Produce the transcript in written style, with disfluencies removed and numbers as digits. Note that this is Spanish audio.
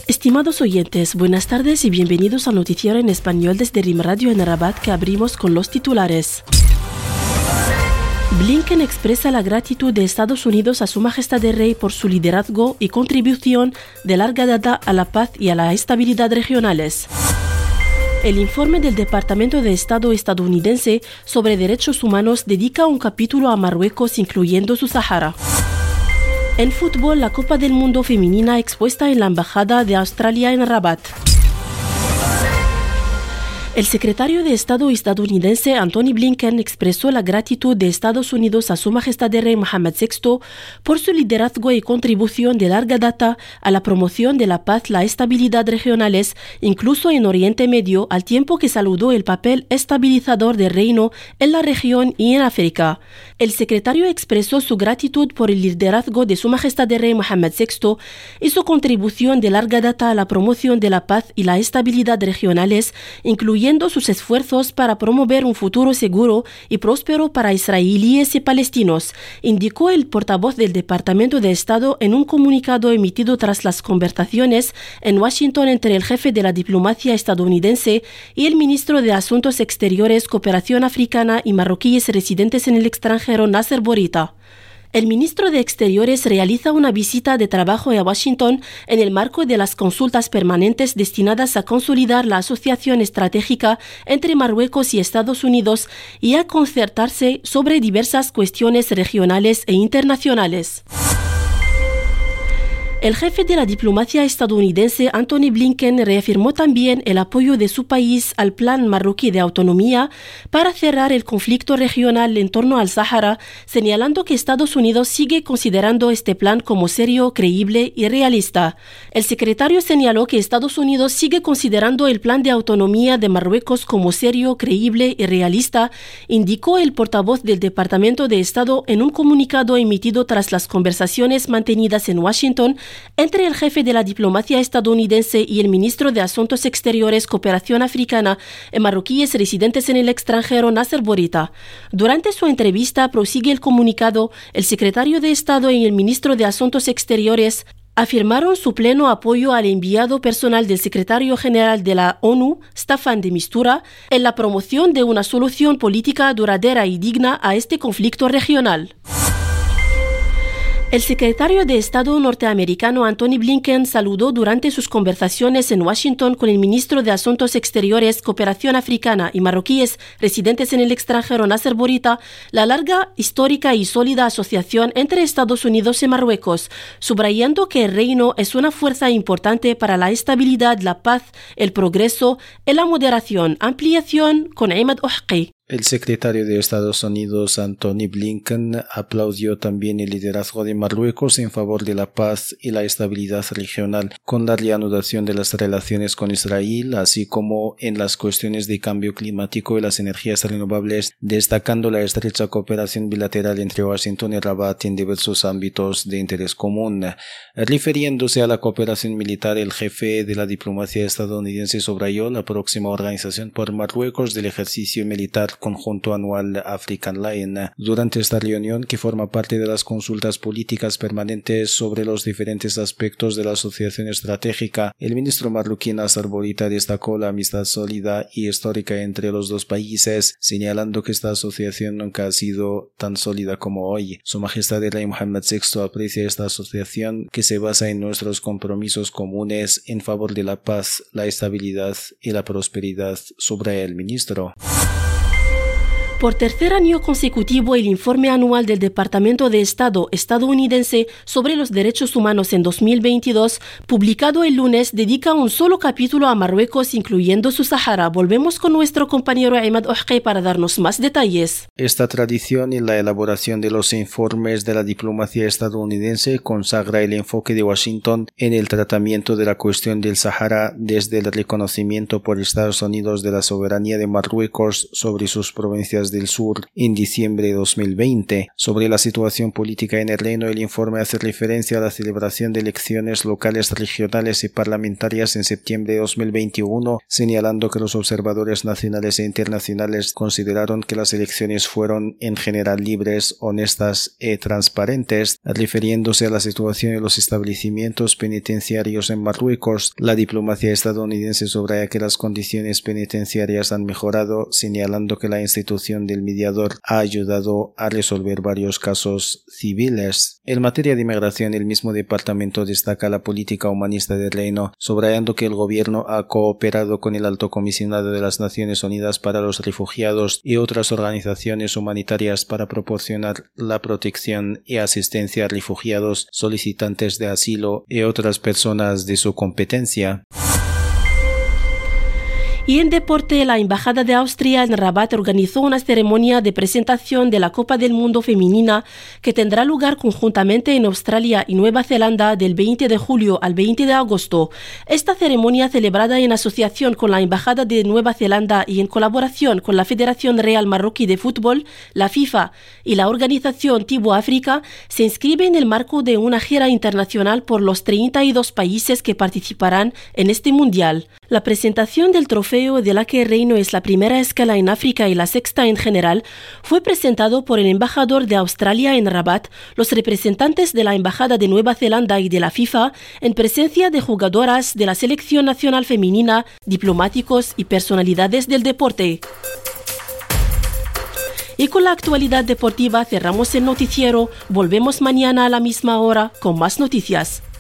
Estimados oyentes, buenas tardes y bienvenidos al noticiero en español desde RIM Radio en Rabat, que abrimos con los titulares. Blinken expresa la gratitud de Estados Unidos a Su Majestad el Rey por su liderazgo y contribución de larga data a la paz y a la estabilidad regionales. El informe del Departamento de Estado estadounidense sobre derechos humanos dedica un capítulo a Marruecos, incluyendo su Sahara. En fútbol, la Copa del Mundo femenina expuesta en la Embajada de Australia en Rabat. El secretario de Estado estadounidense Antony Blinken expresó la gratitud de Estados Unidos a Su Majestad el Rey Mohammed VI por su liderazgo y contribución de larga data a la promoción de la paz y la estabilidad regionales, incluso en Oriente Medio, al tiempo que saludó el papel estabilizador del reino en la región y en África. El secretario expresó su gratitud por el liderazgo de Su Majestad el Rey Mohammed VI y su contribución de larga data a la promoción de la paz y la estabilidad regionales, incluyendo sus esfuerzos para promover un futuro seguro y próspero para israelíes y palestinos, indicó el portavoz del Departamento de Estado en un comunicado emitido tras las conversaciones en Washington entre el jefe de la diplomacia estadounidense y el ministro de Asuntos Exteriores, Cooperación Africana y Marroquíes residentes en el extranjero, Nasser Bourita. El ministro de Exteriores realiza una visita de trabajo a Washington en el marco de las consultas permanentes destinadas a consolidar la asociación estratégica entre Marruecos y Estados Unidos y a concertarse sobre diversas cuestiones regionales e internacionales. El jefe de la diplomacia estadounidense, Antony Blinken, reafirmó también el apoyo de su país al plan marroquí de autonomía para cerrar el conflicto regional en torno al Sáhara, señalando que Estados Unidos sigue considerando este plan como serio, creíble y realista. El secretario señaló que Estados Unidos sigue considerando el plan de autonomía de Marruecos como serio, creíble y realista, indicó el portavoz del Departamento de Estado en un comunicado emitido tras las conversaciones mantenidas en Washington entre el jefe de la diplomacia estadounidense y el ministro de Asuntos Exteriores, Cooperación Africana y Marroquíes residentes en el extranjero, Nasser Bourita. Durante su entrevista, prosigue el comunicado, el secretario de Estado y el ministro de Asuntos Exteriores afirmaron su pleno apoyo al enviado personal del secretario general de la ONU, Staffan de Mistura, en la promoción de una solución política duradera y digna a este conflicto regional. El secretario de Estado norteamericano Antony Blinken saludó durante sus conversaciones en Washington con el ministro de Asuntos Exteriores, Cooperación Africana y Marroquíes residentes en el extranjero, Nasser Bourita, la larga, histórica y sólida asociación entre Estados Unidos y Marruecos, subrayando que el reino es una fuerza importante para la estabilidad, la paz, el progreso y la moderación. Ampliación con Ahmed Ohqi. El secretario de Estados Unidos, Antony Blinken, aplaudió también el liderazgo de Marruecos en favor de la paz y la estabilidad regional, con la reanudación de las relaciones con Israel, así como en las cuestiones de cambio climático y las energías renovables, destacando la estrecha cooperación bilateral entre Washington y Rabat en diversos ámbitos de interés común. Refiriéndose a la cooperación militar, el jefe de la diplomacia estadounidense subrayó la próxima organización por Marruecos del ejercicio militar conjunto anual African Line. Durante esta reunión, que forma parte de las consultas políticas permanentes sobre los diferentes aspectos de la asociación estratégica, el ministro marroquí Nasser Bourita destacó la amistad sólida y histórica entre los dos países, señalando que esta asociación nunca ha sido tan sólida como hoy. Su Majestad el Rey Mohammed VI aprecia esta asociación que se basa en nuestros compromisos comunes en favor de la paz, la estabilidad y la prosperidad, subraya el ministro. Por tercer año consecutivo, el informe anual del Departamento de Estado estadounidense sobre los derechos humanos en 2022, publicado el lunes, dedica un solo capítulo a Marruecos, incluyendo su Sahara. Volvemos con nuestro compañero Ahmed Ohqi para darnos más detalles. Esta tradición y la elaboración de los informes de la diplomacia estadounidense consagra el enfoque de Washington en el tratamiento de la cuestión del Sahara, desde el reconocimiento por Estados Unidos de la soberanía de Marruecos sobre sus provincias Coreas del Sur en diciembre de 2020. Sobre la situación política en el reino, el informe hace referencia a la celebración de elecciones locales, regionales y parlamentarias en septiembre de 2021, señalando que los observadores nacionales e internacionales consideraron que las elecciones fueron en general libres, honestas y transparentes. Refiriéndose a la situación de los establecimientos penitenciarios en Marruecos, la diplomacia estadounidense subraya que las condiciones penitenciarias han mejorado, señalando que la institución del mediador ha ayudado a resolver varios casos civiles. En materia de inmigración, el mismo departamento destaca la política humanista del reino, subrayando que el gobierno ha cooperado con el Alto Comisionado de las Naciones Unidas para los Refugiados y otras organizaciones humanitarias para proporcionar la protección y asistencia a refugiados, solicitantes de asilo y otras personas de su competencia. Y en deporte, la Embajada de Austria en Rabat organizó una ceremonia de presentación de la Copa del Mundo Femenina que tendrá lugar conjuntamente en Australia y Nueva Zelanda del 20 de julio al 20 de agosto. Esta ceremonia, celebrada en asociación con la Embajada de Nueva Zelanda y en colaboración con la Federación Real Marroquí de Fútbol, la FIFA y la organización Tibo África, se inscribe en el marco de una gira internacional por los 32 países que participarán en este mundial. La presentación del trofeo, de la que el reino es la primera escala en África y la sexta en general, fue presentado por el embajador de Australia en Rabat, los representantes de la Embajada de Nueva Zelanda y de la FIFA, en presencia de jugadoras de la Selección Nacional Femenina, diplomáticos y personalidades del deporte. Y con la actualidad deportiva cerramos el noticiero. Volvemos mañana a la misma hora con más noticias.